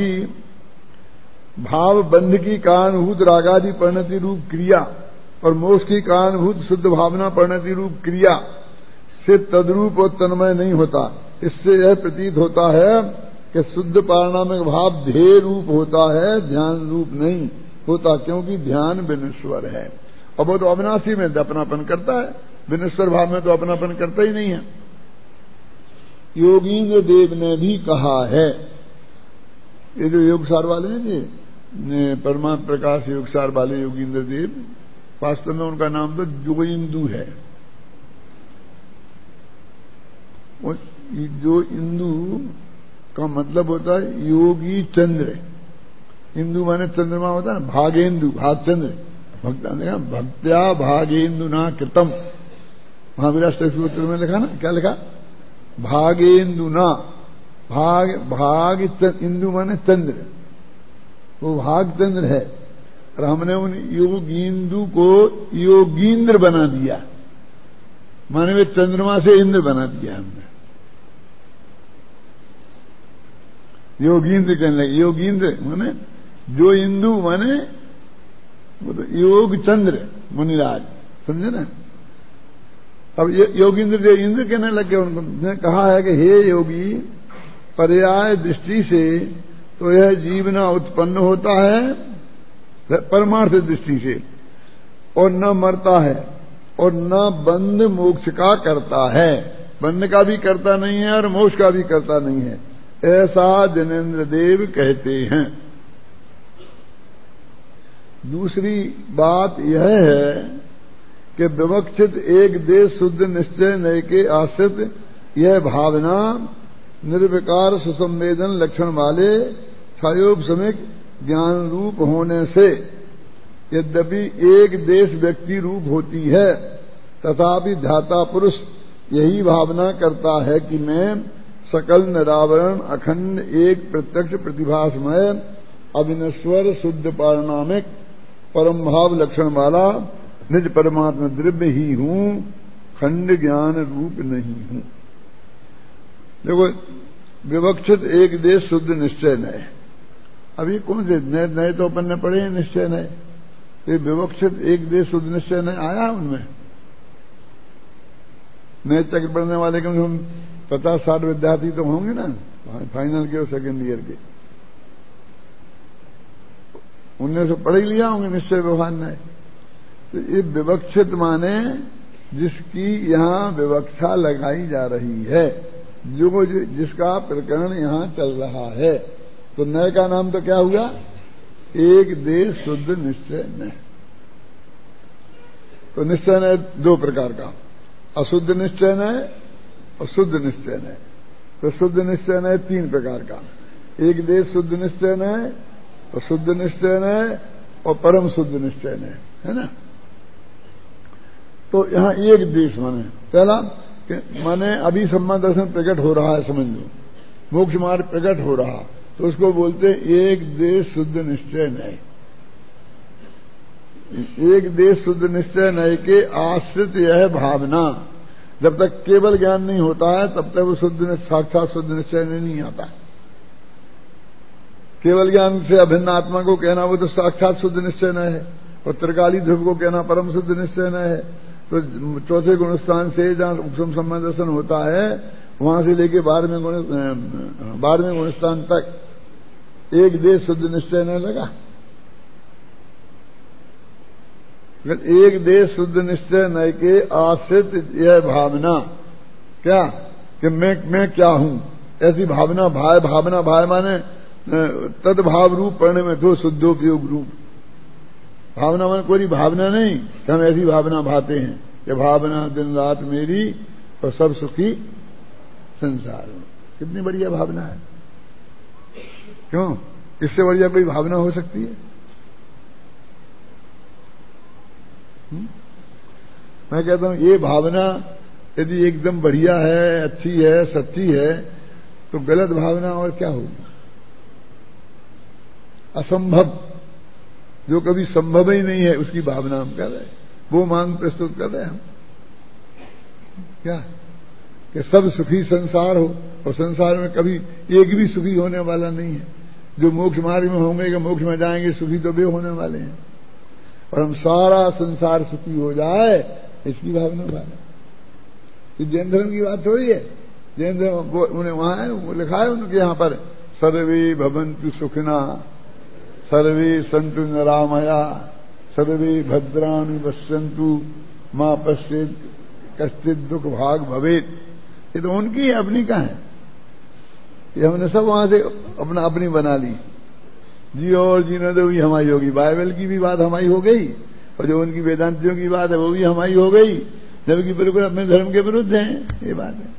भाव बंध की कारणभूत रागादि परिणति रूप क्रिया और मोक्ष की कारणभूत शुद्ध भावना परिणति रूप क्रिया से तद्रूप और तन्मय नहीं होता। इससे यह प्रतीत होता है कि शुद्ध पारणामिक भाव ध्येय रूप होता है, ध्यान रूप नहीं होता, क्योंकि ध्यान विनश्वर है। और वो तो अविनाशी में अपनापन करता है, विनश्वर भाव में तो अपनापन करता ही नहीं है। योगींद्र देव ने भी कहा है, ये जो योगसार वाले हैं जी, परमात्म प्रकाश योगसार वाले योगींद्र देव, वास्तव में उनका नाम तो जोगिंदु है। जो इंदु का मतलब होता है योगी चंद्र। इंदु माने चंद्रमा होता है ना, भागेंदु, भागचंद्र। भक्त्या भागेंदु ना कृतम, महावीराष्टक सूत्र में लिखा ना, क्या लिखा? भागेंदु ना, भाग इंदु माने चंद्र, वो भागचंद्र है। और हमने उन योगींदु को योगींद्र बना दिया, माने वे चंद्रमा से इंद्र बना दिया हमने। योगींद्र कहने लगे, योगींद्र माने जो इंदु माने वो तो योग चंद्र मुनिराज, समझे ना? अब योगींद्र जो इंद्र कहने लगे, उन्होंने कहा है कि हे योगी, पर्याय दृष्टि से तो यह जीव न उत्पन्न होता है परमार्थ दृष्टि से, और न मरता है, और न बंध मोक्ष का करता है, बंध का भी करता नहीं है और मोक्ष का भी करता नहीं है, ऐसा जनेन्द्र देव कहते हैं। दूसरी बात यह है कि विवक्षित एक देश शुद्ध निश्चय नय के आश्रित यह भावना निर्विकार सुसंवेदन लक्षण वाले क्षयोप समिक ज्ञान रूप होने से यद्यपि एक देश व्यक्ति रूप होती है, तथापि ध्याता पुरुष यही भावना करता है कि मैं सकल निरावरण अखंड एक प्रत्यक्ष प्रतिभासमय अविनश्वर शुद्ध पारणामिक परम भाव लक्षण वाला निज परमात्मा द्रव्य ही हूं, खंड ज्ञान रूप नहीं हूं। देखो, विवक्षित एक देश शुद्ध निश्चय नय, अभी कौन से नए तो अपन ने पढ़े हैं निश्चय नय, ये विवक्षित एक देश शुद्ध निश्चय नय आया उनमें। नए चक्र पढ़ने वाले कम से कम 50-60 विद्यार्थी तो होंगे ना, फाइनल के और सेकेंड ईयर के, उनने से पढ़ ही लिया होंगे निश्चय व्यवहार ने। तो ये विवक्षित माने जिसकी यहाँ विवक्षा लगाई जा रही है, जो जिसका प्रकरण यहाँ चल रहा है। तो नए का नाम तो क्या हुआ? एक देश शुद्ध निश्चय नय। तो निश्चय नय दो प्रकार का, अशुद्ध निश्चय नय और शुद्ध निश्चय है। तो शुद्ध निश्चय है 3 प्रकार का, एक देश शुद्ध निश्चय है, और शुद्ध निश्चय है, और परम शुद्ध निश्चय है ना। तो यहां एक देश माने पहला माने अभी सम्मा दर्शन प्रकट हो रहा है, समझ लो, मोक्ष मार्ग प्रकट हो रहा, तो उसको बोलते एक देश शुद्ध निश्चय नए। एक देश शुद्ध निश्चय नए के आश्रित यह भावना, जब तक केवल ज्ञान नहीं होता है तब तक वो साक्षात शुद्ध निश्चय नहीं आता। केवल ज्ञान से अभिन्न आत्मा को कहना वो तो साक्षात शुद्ध निश्चय न है, और त्रिकाली ध्रुव को कहना परम शुद्ध निश्चय न है। तो चौथे गुणस्थान से जहां उपसम सम्मान दर्शन होता है, वहां से लेके 12वें गुणस्थान तक एक देश शुद्ध निश्चय न लगा। एक देश शुद्ध निश्चय न के आश्रित यह भावना, क्या कि मैं क्या हूं, ऐसी भावना भावना माने तदभाव रूप पढ़ने में तो शुद्धोपयोग रूप भावना में कोई भावना नहीं कि हम ऐसी भावना भाते हैं कि भावना दिन रात मेरी और सब सुखी संसार में। कितनी बढ़िया भावना है, क्यों, इससे बढ़िया कोई भावना हो सकती है? मैं कहता हूं ये भावना यदि एकदम बढ़िया है, अच्छी है, सच्ची है, तो गलत भावना और क्या होगी? असंभव, जो कभी संभव ही नहीं है उसकी भावना हम कर रहे हैं, वो मांग प्रस्तुत कर रहे हैं हम, क्या कि सब सुखी संसार हो, और संसार में कभी एक भी सुखी होने वाला नहीं है। जो मोक्ष मार्ग में होंगे कि मोक्ष में जाएंगे, सुखी तो वे होने वाले हैं, और हम सारा संसार सुखी हो जाए इसकी भावना वाला। ये जैन धर्म की बात थोड़ी है। जैन धर्म उन्हें वहां है, वो लिखा है उनके यहां पर, सर्वे भवन्तु सुखिना सर्वे सन्तु निरामया सर्वे भद्राणि पश्यन्तु मां पश्येत् कश्चित् दुख भाग भवेत्। ये तो उनकी है, अपनी का है। ये हमने सब वहां से अपनी बना ली, जियो और जीने दो भी हमारी होगी। बाइबल की भी बात हमारी हो गई, और जो उनकी वेदांतियों की बात है वो भी हमारी हो गई, जबकि बिल्कुल अपने धर्म के विरुद्ध है ये बात है।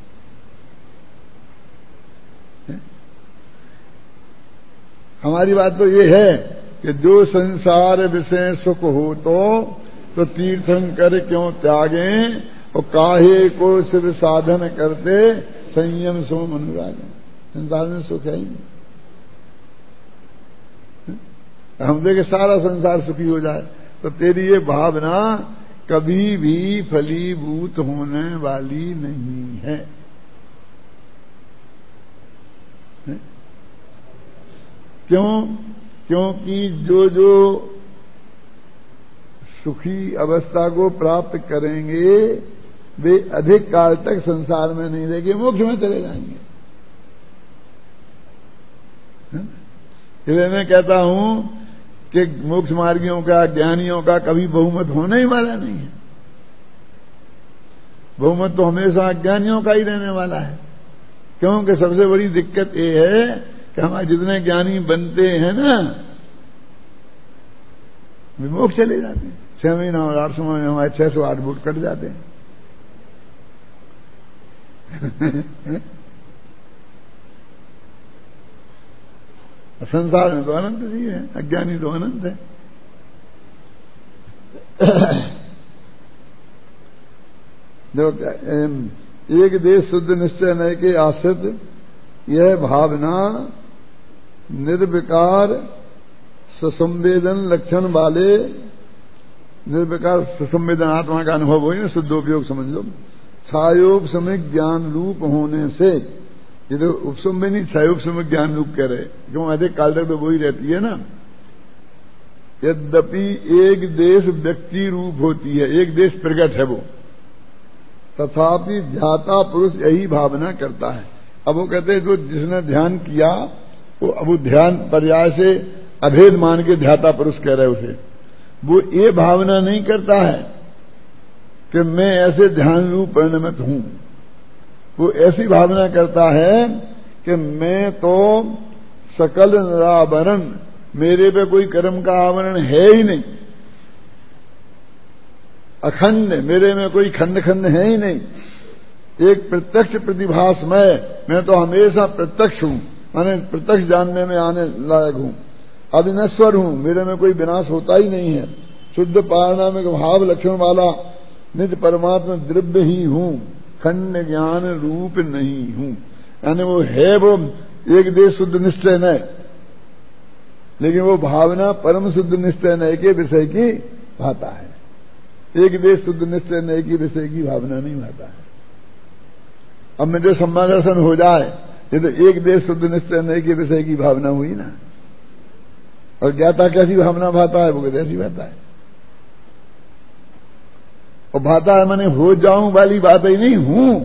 हमारी बात तो ये है कि जो संसार विषय सुख हो तो तीर्थंकर क्यों त्यागें, और काहे को सिर्फ साधन करते संयम सोम अनुराग। संसार में सुख है ही नहीं, हम देखे सारा संसार सुखी हो जाए, तो तेरी ये भावना कभी भी फलीभूत होने वाली नहीं है। क्यों? क्योंकि जो सुखी अवस्था को प्राप्त करेंगे वे अधिक काल तक संसार में नहीं रहेंगे, मोक्ष में चले जाएंगे। इसलिए मैं कहता हूं कि मोक्ष मार्गियों का, ज्ञानियों का कभी बहुमत होने ही वाला नहीं है। बहुमत तो हमेशा अज्ञानियों का ही रहने वाला है। क्योंकि सबसे बड़ी दिक्कत ये है कि हमारे जितने ज्ञानी बनते हैं ना, विमोक्ष चले जाते हैं। 6 महीना और 8 समय में हमारे 608 वोट कट जाते हैं। संसार में तो अनंत जी है, अज्ञानी तो अनंत है। जो एक देश शुद्ध निश्चय नय के आश्रित यह भावना निर्विकार सुसंवेदन लक्षण वाले, निर्विकार सुसंवेदन आत्मा का अनुभव हो ना, शुद्धोपयोग समझ लो, छायोपशमिक ज्ञान रूप होने से, ये तो उपसम में नहीं छायोपशमिक ज्ञान रूप कह रहे, क्यों अधिक काल तक तो वही रहती है ना। यद्यपि एक देश व्यक्ति रूप होती है, एक देश प्रकट है वो, तथापि ध्याता पुरुष यही भावना करता है। अब वो कहते हैं जो जिसने ध्यान किया वो, अब वो ध्यान पर्याय से अभेद मान के ध्याता पुरुष कह रहे उसे, वो ये भावना नहीं करता है कि मैं ऐसे ध्यान रूप परिणमित हूं। वो ऐसी भावना करता है कि मैं तो सकल निरावरण, मेरे पे कोई कर्म का आवरण है ही नहीं, अखंड, मेरे में कोई खंड खंड है ही नहीं, एक प्रत्यक्ष प्रतिभास मैं तो हमेशा प्रत्यक्ष हूं, माने प्रत्यक्ष जानने में आने लायक हूं। अविनश्वर हूं, मेरे में कोई विनाश होता ही नहीं है। शुद्ध पारिणामिक भाव लक्षण वाला निज परमात्मा द्रव्य ही हूं, खंड ज्ञान रूप नहीं हूं। यानी वो है, वो एक देश शुद्ध निश्चय न, लेकिन वो भावना परम शुद्ध निश्चय न के विषय की भाता है। एक देश शुद्ध निश्चय न की विषय की भावना नहीं भाता है। अब में जो सम्मादर्शन हो जाए, ये तो एक देश शुद्ध निश्चय न की विषय की भावना हुई ना। और ज्ञाता कैसी भावना भाता है, वो कैसी भाता है। और भाता है मैंने हो जाऊं वाली बात ही नहीं, हूं।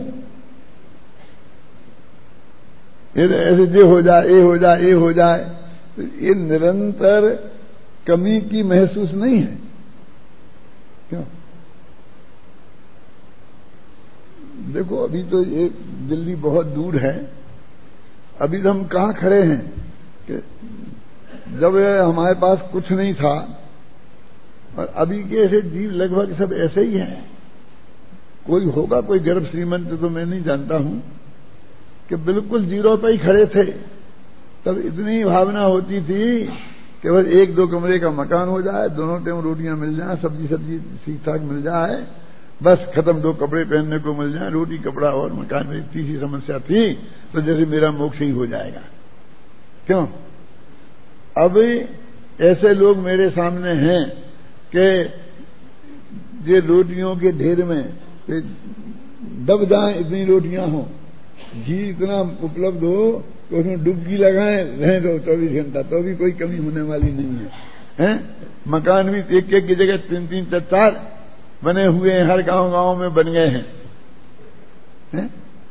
ऐसे ये हो जाए, ये हो जाए, ये हो जाए, तो ये निरंतर कमी की महसूस नहीं है। क्यों? देखो अभी तो ये दिल्ली बहुत दूर है, अभी तो हम कहाँ खड़े हैं कि जब हमारे पास कुछ नहीं था, और अभी के ऐसे जीव लगभग सब ऐसे ही हैं। कोई होगा कोई गर्भ श्रीमंत तो मैं नहीं जानता हूं कि बिल्कुल जीरो पे ही खड़े थे। तब इतनी भावना होती थी कि बस एक दो कमरे का मकान हो जाए, दोनों टाइम रोटियां मिल जाए, सब्जी ठीक ठाक मिल जाए, बस खत्म, दो कपड़े पहनने को मिल जाए, रोटी कपड़ा और मकान में इतनी सी समस्या थी, तो जैसे मेरा मोक्ष ही हो जाएगा। क्यों? अब ऐसे लोग मेरे सामने हैं कि ये रोटियों के ढेर में दब जाए, इतनी रोटियां हो, घी इतना उपलब्ध हो तो उसमें डुबकी लगाएं, रहें तो 24 घंटा, तो भी कोई कमी होने वाली नहीं है, हैं? मकान भी एक एक की जगह 3-3 4 बने हुए हैं, हर गांव में बन गए हैं, हैं?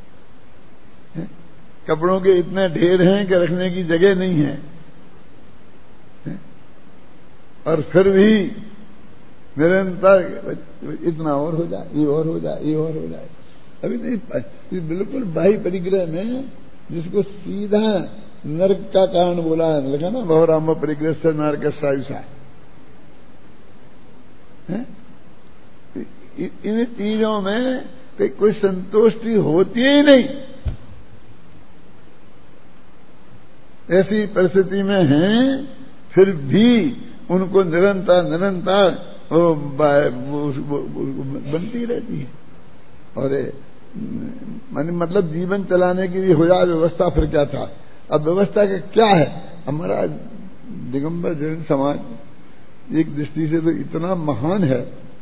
कपड़ों के इतने ढेर हैं कि रखने की जगह नहीं है, हैं? और फिर भी निरंतर इतना और हो जाए, ये और हो जाए, ये और हो जाए। अभी नहीं, बिल्कुल बाह्य परिग्रह में जिसको सीधा नरक का कारण बोला है, लिखा ना, बहुराम परिग्रह से नरक सायुषा। इन चीजों में कोई संतुष्टि होती ही नहीं। ऐसी परिस्थिति में हैं, फिर भी उनको निरंतर बनती रहती है। और मतलब जीवन चलाने के लिए हो जाए व्यवस्था, फिर क्या था। अब व्यवस्था का क्या है, हमारा दिगंबर जैन समाज एक दृष्टि से तो इतना महान है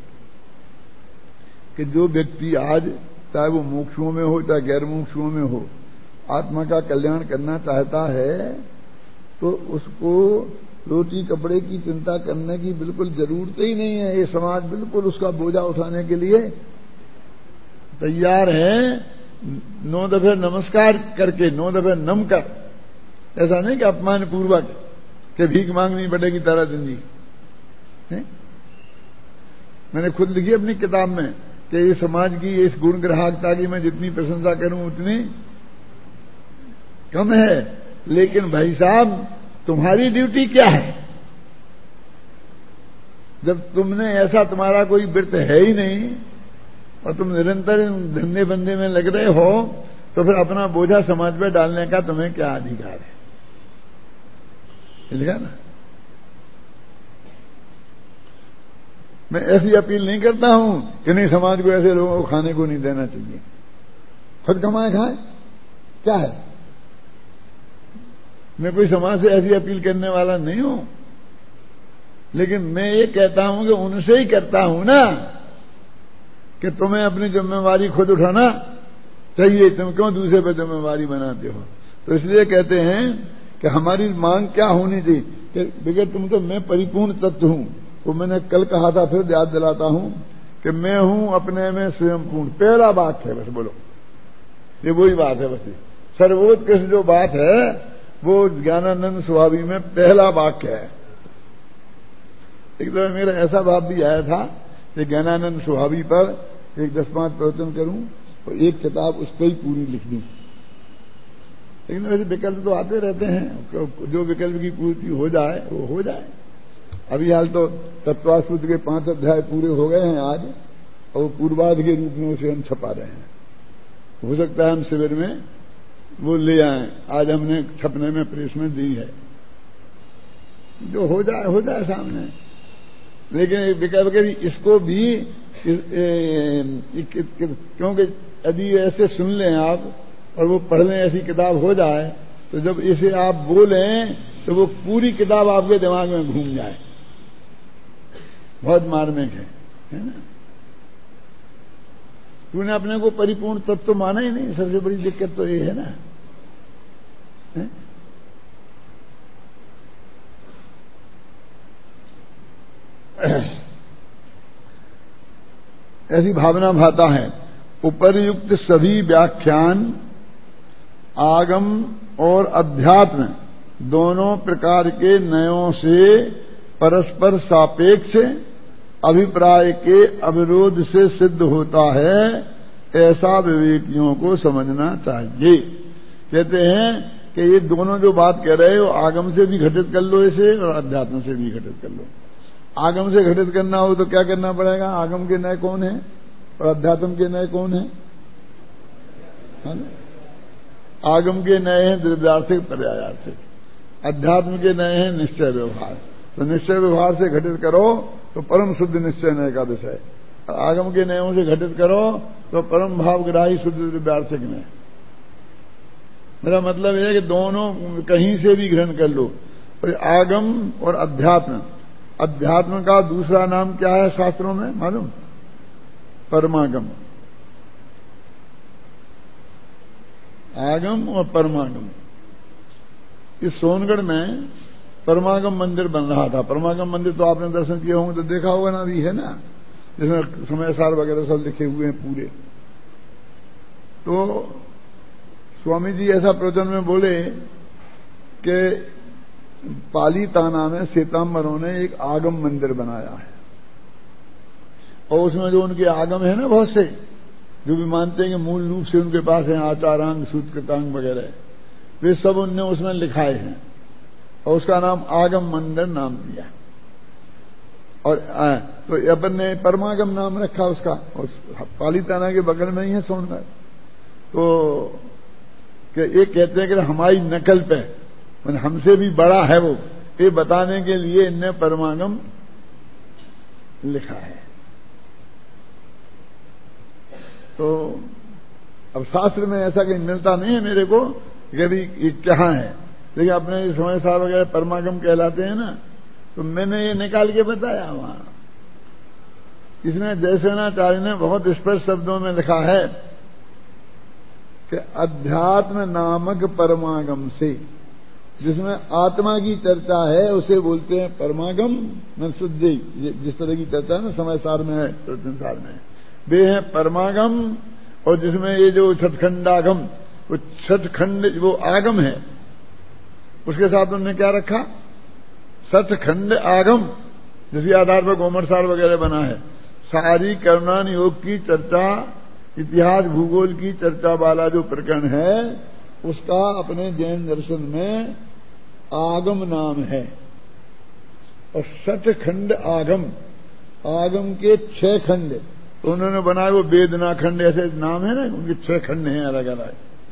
कि जो व्यक्ति आज, चाहे वो मोक्षों में हो चाहे गैर मोक्षों में हो, आत्मा का कल्याण करना चाहता है, तो उसको रोटी कपड़े की चिंता करने की बिल्कुल जरूरत ही नहीं है। ये समाज बिल्कुल उसका बोझा उठाने के लिए तैयार है। 9 दफे नमस्कार करके 9 दफे नम कर, ऐसा नहीं कि अपमान पूर्वक कि भीख मांगनी पड़ेगी तारा जिंदगी। मैंने खुद लिखी अपनी किताब में कि ये समाज की इस गुण ग्राहकता की मैं जितनी प्रशंसा करूं उतनी कम है। लेकिन भाई साहब, तुम्हारी ड्यूटी क्या है? जब तुमने ऐसा, तुम्हारा कोई व्रत है ही नहीं और तुम निरंतर धंधे बंदे में लग रहे हो, तो फिर अपना बोझा समाज पर डालने का तुम्हें क्या अधिकार है? लिखा ना। मैं ऐसी अपील नहीं करता हूं कि नहीं समाज को ऐसे लोगों को खाने को नहीं देना चाहिए, खुद कमाए खाए, क्या है। मैं कोई समाज से ऐसी अपील करने वाला नहीं हूं, लेकिन मैं ये कहता हूं कि उनसे ही करता हूं ना कि तुम्हें अपनी जिम्मेवारी खुद उठाना चाहिए। तुम क्यों दूसरे पर जिम्मेवारी बनाते हो? तो इसलिए कहते हैं कि हमारी मांग क्या होनी चाहिए कि बगैर तुम तो मैं परिपूर्ण तत्व हूं। वो मैंने कल कहा था, फिर याद दिलाता हूं कि मैं हूं अपने में स्वयं पूर्ण। पहला बात है, बस बोलो, ये वही बात है। बस सर्वोत्कृष्ट जो बात है वो ज्ञानानंद स्वामी में पहला वाक्य है। एक बार मेरा ऐसा भाव भी आया था कि ज्ञानानंद स्वामी पर एक 10-5 प्रवचन करूं और एक किताब उस पर ही पूरी लिख दूं। लेकिन वैसे विकल्प तो आते रहते हैं, जो विकल्प की पूर्ति हो जाए वो हो जाए। अभी हाल तो तत्वासूत्र के 5 अध्याय पूरे हो गए हैं आज, और पूर्वाध के रूप में उसे हम छपा रहे हैं। हो सकता है हम शिविर में वो ले आए, आज हमने छपने में प्रेस में दी है, जो हो जाए सामने। लेकिन विकल्प इसको भी क्योंकि यदि ऐसे सुन लें आप और वो पढ़ लें, ऐसी किताब हो जाए, तो जब इसे आप बोलें तो वो पूरी किताब आपके दिमाग में घूम जाए। बहुत मार्मिक है ना। तूने अपने को परिपूर्ण तत्व तो माना ही नहीं, सबसे बड़ी दिक्कत तो ये है ना। है? ऐसी भावना भाता है। उपर्युक्त सभी व्याख्यान आगम और अध्यात्म दोनों प्रकार के नयों से परस्पर सापेक्ष अभिप्राय के अविरोध से सिद्ध होता है, ऐसा विवेकियों को समझना चाहिए। कहते हैं कि ये दोनों जो बात कह रहे हो, आगम से भी घटित कर लो इसे और अध्यात्म से भी घटित कर लो। आगम से घटित करना हो तो क्या करना पड़ेगा? आगम के नए कौन है और अध्यात्म के नए कौन है? आगम के नए हैं द्रव्यार्थिक पर्यायार्थिक, अध्यात्म के नए हैं निश्चय व्यवहार। तो निश्चय व्यवहार से घटित करो तो परम शुद्ध निश्चय नए का विषय, आगम के नयों से घटित करो तो परम भावग्राही शुद्ध द्रव्यार्थिक नए। मेरा मतलब है कि दोनों कहीं से भी ग्रहण कर लो। और आगम और अध्यात्म, अध्यात्म का दूसरा नाम क्या है शास्त्रों में मालूम? परमागम। आगम और परमागम। इस सोनगढ़ में परमागम मंदिर बन रहा था। परमागम मंदिर तो आपने दर्शन किए होंगे, तो देखा होगा ना, भी है ना, जिसमें समय सार वगैरह सब लिखे हुए हैं पूरे। तो स्वामी जी ऐसा प्रवचन में बोले कि पाली ताना में श्वेतांबरों ने एक आगम मंदिर बनाया है, और उसमें जो उनके आगम है ना, बहुत से जो भी मानते हैं कि मूल रूप से उनके पास है आचारांग सूत्रकांग वगैरह, वे सब उनने उसमें लिखाए हैं और उसका नाम आगम मंदिर नाम दिया। और तो अपन ने परमागम नाम रखा उसका, और पाली ताना के बगल में ही है सोनगढ़। तो ये कहते हैं कि हमारी नकल पे, हमसे भी बड़ा है वो, ये बताने के लिए इनने परमागम लिखा है। तो अब शास्त्र में ऐसा कहीं मिलता नहीं है मेरे को कि भी ये क्या है, लेकिन अपने समय सार वगैरह परमागम कहलाते हैं ना, तो मैंने ये निकाल के बताया वहां। इसमें जयसेनाचार्य ने बहुत स्पष्ट शब्दों में लिखा है कि अध्यात्म नामक परमागम से, जिसमें आत्मा की चर्चा है, उसे बोलते हैं परमागम। न शुद्धि, जिस तरह की चर्चा है ना समय सार में है, संसार में, वे हैं परमागम। और जिसमें ये जो छठखंडागम, वो छठखंड वो आगम है, उसके साथ उन्होंने क्या रखा? सठखंड आगम, जिसके आधार पर गोमर सार वगैरह बना है। सारी कर्णान योग की चर्चा, इतिहास भूगोल की चर्चा वाला जो प्रकरण है, उसका अपने जैन दर्शन में आगम नाम है। और सठखंड आगम, आगम के 6 खंड तो उन्होंने बनाए, वो वेदना खंड ऐसे नाम है ना, उनके 6 खंड हैं अलग अलग।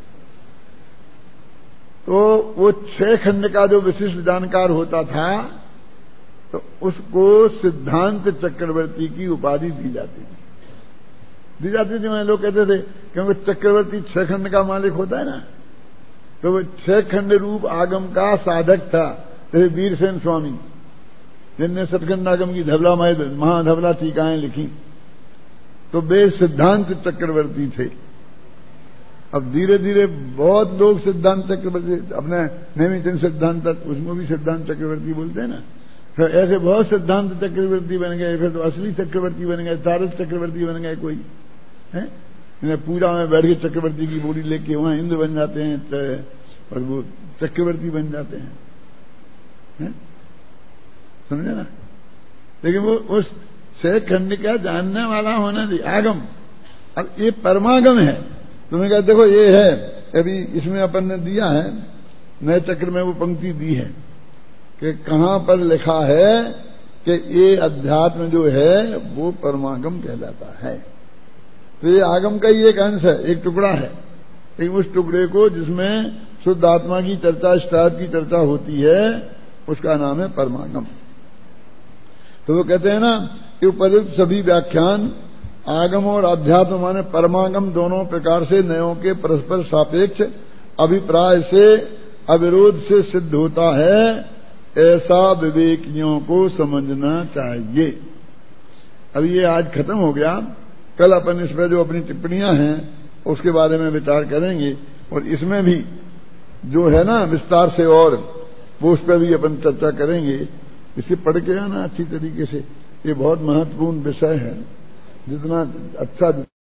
तो वो 6 खंड का जो विशिष्ट जानकार होता था, तो उसको सिद्धांत चक्रवर्ती की उपाधि दी जाती थी। मैं लोग कहते थे क्योंकि चक्रवर्ती 6 खंड का मालिक होता है ना, तो वो 6 खंड रूप आगम का साधक था। जैसे वीरसेन स्वामी, जिनने सतखंड आगम की धवला महाधवला टीकाएं लिखी, तो वे सिद्धांत चक्रवर्ती थे। अब धीरे धीरे बहुत लोग सिद्धांत चक्रवर्ती, अपने नेमिचंद सिद्धांत, उसमें भी सिद्धांत चक्रवर्ती बोलते हैं ना, फिर ऐसे बहुत सिद्धांत चक्रवर्ती बन गए। फिर तो असली चक्रवर्ती बन गए, तारक चक्रवर्ती बन गए कोई है। पूजा में बैठ के चक्रवर्ती की बोली लेके वहां इंद्र बन जाते हैं और वो चक्रवर्ती बन जाते हैं, समझे ना। लेकिन वो उस 6 खंड का जानने वाला होना चाहिए आगम। अब ये परमागम है। तुम्हें कहा देखो ये है, अभी इसमें अपन ने दिया है, नए चक्र में वो पंक्ति दी है कि कहां पर लिखा है कि ये अध्यात्म जो है वो परमागम कहलाता है। तो ये आगम का ही एक अंश है, एक टुकड़ा है। लेकिन उस टुकड़े को जिसमें शुद्ध आत्मा की चर्चा, इष्टार्थ की चर्चा होती है, उसका नाम है परमागम। तो वो कहते हैं ना कि उपयुक्त सभी व्याख्यान आगम और अध्यात्म माने परमागम दोनों प्रकार से नयों के परस्पर सापेक्ष अभिप्राय से अविरोध से सिद्ध होता है, ऐसा विवेकियों को समझना चाहिए। अब ये आज खत्म हो गया, कल अपन इस पर जो अपनी टिप्पणियां हैं उसके बारे में विचार करेंगे, और इसमें भी जो है ना विस्तार से, और वो उस पर भी अपन चर्चा करेंगे। इसे पढ़ के आना अच्छी तरीके से, ये बहुत महत्वपूर्ण विषय है। जितना अच्छा